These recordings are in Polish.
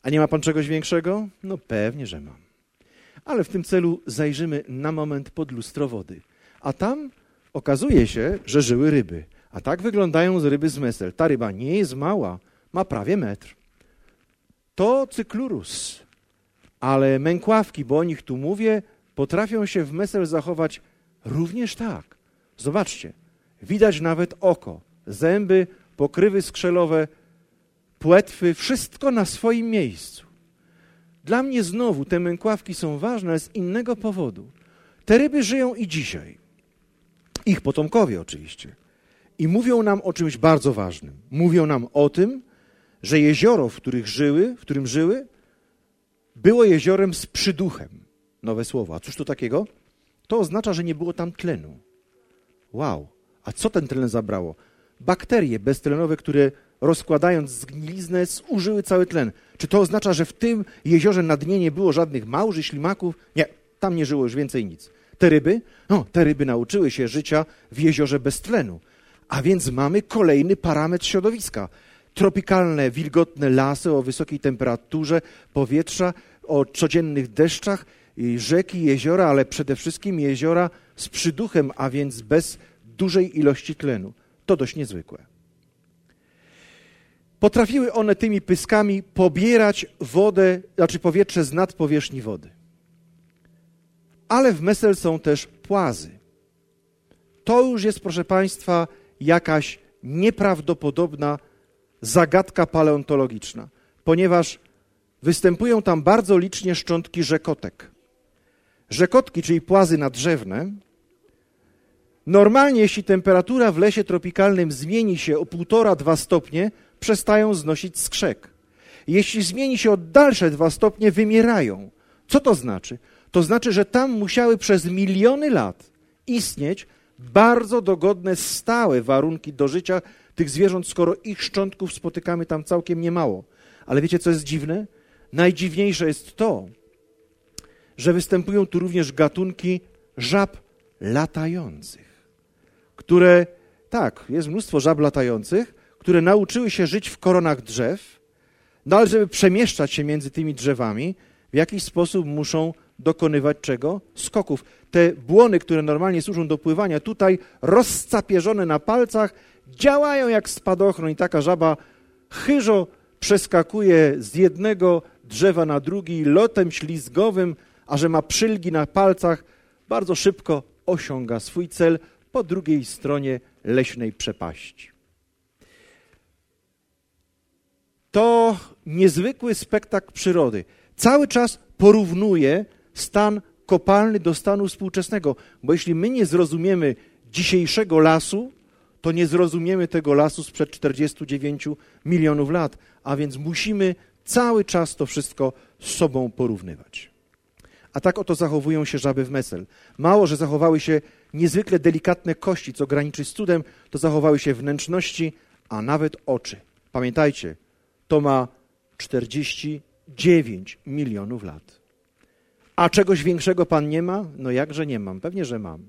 A nie ma pan czegoś większego? No pewnie, że mam. Ale w tym celu zajrzymy na moment pod lustro wody. A tam okazuje się, że żyły ryby. A tak wyglądają ryby z Messel. Ta ryba nie jest mała, ma prawie metr. To cyklurus. Ale mękławki, bo o nich tu mówię, potrafią się w Messel zachować również tak. Zobaczcie, widać nawet oko, zęby, pokrywy skrzelowe, płetwy, wszystko na swoim miejscu. Dla mnie znowu te mękławki są ważne z innego powodu. Te ryby żyją i dzisiaj. Ich potomkowie oczywiście. I mówią nam o czymś bardzo ważnym. Mówią nam o tym, że jezioro, w którym żyły, było jeziorem z przyduchem. Nowe słowo. A cóż to takiego? To oznacza, że nie było tam tlenu. Wow. A co ten tlen zabrało? Bakterie beztlenowe, które rozkładając zgniliznę zużyły cały tlen. Czy to oznacza, że w tym jeziorze na dnie nie było żadnych małży, ślimaków? Nie, tam nie żyło już więcej nic. Te ryby? No, te ryby nauczyły się życia w jeziorze bez tlenu. A więc mamy kolejny parametr środowiska. Tropikalne, wilgotne lasy o wysokiej temperaturze powietrza, o codziennych deszczach, rzeki, jeziora, ale przede wszystkim jeziora z przyduchem, a więc bez dużej ilości tlenu. To dość niezwykłe. Potrafiły one tymi pyskami pobierać wodę, znaczy powietrze z nad powierzchni wody. Ale w Messel są też płazy. To już jest, proszę Państwa, jakaś nieprawdopodobna zagadka paleontologiczna, ponieważ występują tam bardzo licznie szczątki rzekotek. Rzekotki, czyli płazy nadrzewne, normalnie jeśli temperatura w lesie tropikalnym zmieni się o 1,5–2 stopnie, przestają znosić skrzek. Jeśli zmieni się o dalsze 2 stopnie, wymierają. Co to znaczy? To znaczy, że tam musiały przez miliony lat istnieć bardzo dogodne, stałe warunki do życia tych zwierząt, skoro ich szczątków spotykamy tam całkiem niemało. Ale wiecie, co jest dziwne? Najdziwniejsze jest to, że występują tu również gatunki żab latających, które, tak, jest mnóstwo żab latających, które nauczyły się żyć w koronach drzew, no ale żeby przemieszczać się między tymi drzewami, w jakiś sposób muszą dokonywać czego? Skoków. Te błony, które normalnie służą do pływania, tutaj rozcapierzone na palcach, działają jak spadochron i taka żaba chyżo przeskakuje z jednego drzewa na drugi lotem ślizgowym, a że ma przylgi na palcach, bardzo szybko osiąga swój cel po drugiej stronie leśnej przepaści. To niezwykły spektakl przyrody. Cały czas porównuje stan kopalny do stanu współczesnego, bo jeśli my nie zrozumiemy dzisiejszego lasu, to nie zrozumiemy tego lasu sprzed 49 milionów lat, a więc musimy cały czas to wszystko z sobą porównywać. A tak oto zachowują się żaby w Messel. Mało, że zachowały się niezwykle delikatne kości, co graniczy z cudem, to zachowały się wnętrzności, a nawet oczy. Pamiętajcie, to ma 49 milionów lat. A czegoś większego pan nie ma? No jakże nie mam, pewnie, że mam.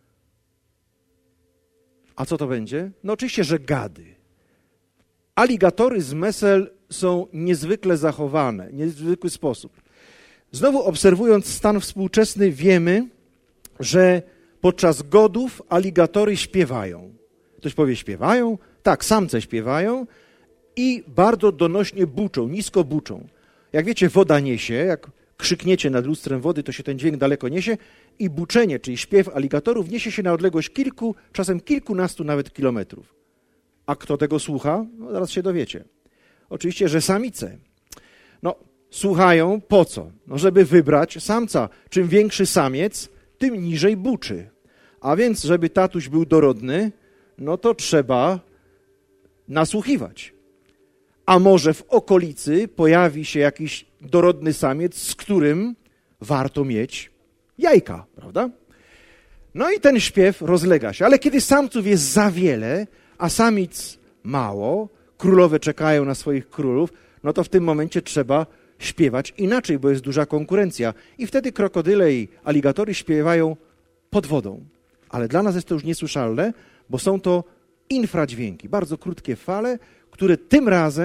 A co to będzie? No oczywiście, że gady. Aligatory z Messel są niezwykle zachowane, w niezwykły sposób. Znowu obserwując stan współczesny wiemy, że podczas godów aligatory śpiewają. Ktoś powie, śpiewają? Tak, samce śpiewają i bardzo donośnie buczą, nisko buczą. Jak wiecie, woda niesie, jak krzykniecie nad lustrem wody, to się ten dźwięk daleko niesie i buczenie, czyli śpiew aligatorów niesie się na odległość kilku, czasem kilkunastu nawet kilometrów. A kto tego słucha? No, zaraz się dowiecie. Oczywiście, że samice. No, słuchają po co? No, żeby wybrać samca. Czym większy samiec, tym niżej buczy. A więc, żeby tatuś był dorodny, no to trzeba nasłuchiwać. A może w okolicy pojawi się jakiś dorodny samiec, z którym warto mieć jajka, prawda? No i ten śpiew rozlega się. Ale kiedy samców jest za wiele, a samic mało, królowe czekają na swoich królów, no to w tym momencie trzeba śpiewać inaczej, bo jest duża konkurencja. I wtedy krokodyle i aligatory śpiewają pod wodą. Ale dla nas jest to już niesłyszalne, bo są to infradźwięki, bardzo krótkie fale, które tym razem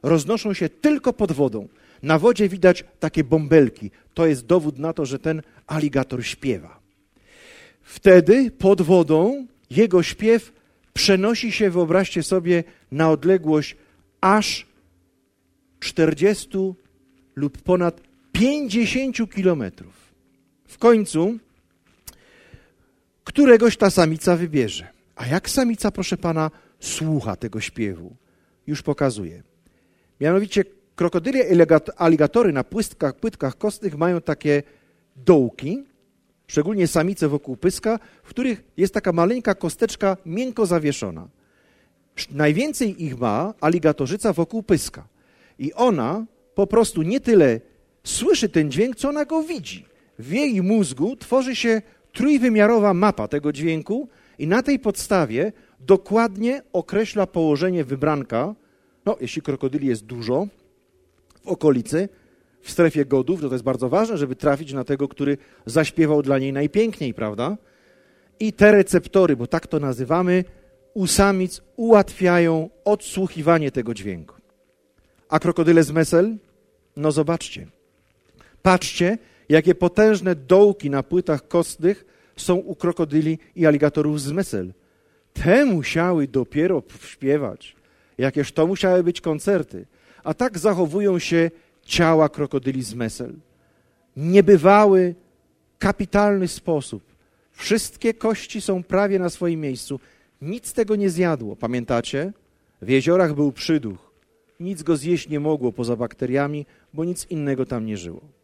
roznoszą się tylko pod wodą. Na wodzie widać takie bąbelki. To jest dowód na to, że ten aligator śpiewa. Wtedy pod wodą jego śpiew przenosi się, wyobraźcie sobie, na odległość aż 40 lub ponad 50 kilometrów. W końcu któregoś ta samica wybierze. A jak samica, proszę pana, słucha tego śpiewu? Już pokazuję. Mianowicie krokodyle i aligatory na płytkach kostnych mają takie dołki, szczególnie samice wokół pyska, w których jest taka maleńka kosteczka miękko zawieszona. Najwięcej ich ma aligatorzyca wokół pyska. I ona po prostu nie tyle słyszy ten dźwięk, co ona go widzi. W jej mózgu tworzy się trójwymiarowa mapa tego dźwięku i na tej podstawie dokładnie określa położenie wybranka, no jeśli krokodyli jest dużo, w okolicy, w strefie godów, to jest bardzo ważne, żeby trafić na tego, który zaśpiewał dla niej najpiękniej, prawda? I te receptory, bo tak to nazywamy, u samic ułatwiają odsłuchiwanie tego dźwięku. A krokodyle z Messel? No zobaczcie. Patrzcie, jakie potężne dołki na płytach kostnych są u krokodyli i aligatorów z Messel. Te musiały dopiero śpiewać. Jakież to musiały być koncerty. A tak zachowują się ciała krokodyli z Messel. Niebywały, kapitalny sposób. Wszystkie kości są prawie na swoim miejscu. Nic tego nie zjadło. Pamiętacie? W jeziorach był przyduch. Nic go zjeść nie mogło poza bakteriami, bo nic innego tam nie żyło.